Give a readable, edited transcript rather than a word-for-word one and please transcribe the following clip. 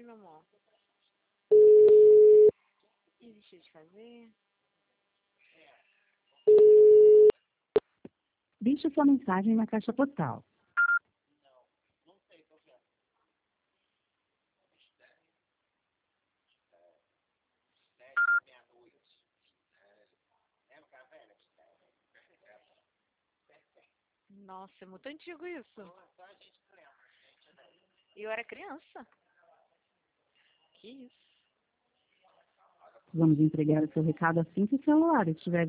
meu amor. E deixa de fazer. Deixe sua mensagem na caixa postal. Nossa, é muito antigo isso. Eu era criança. Que isso? Vamos entregar o seu recado assim que o celular estiver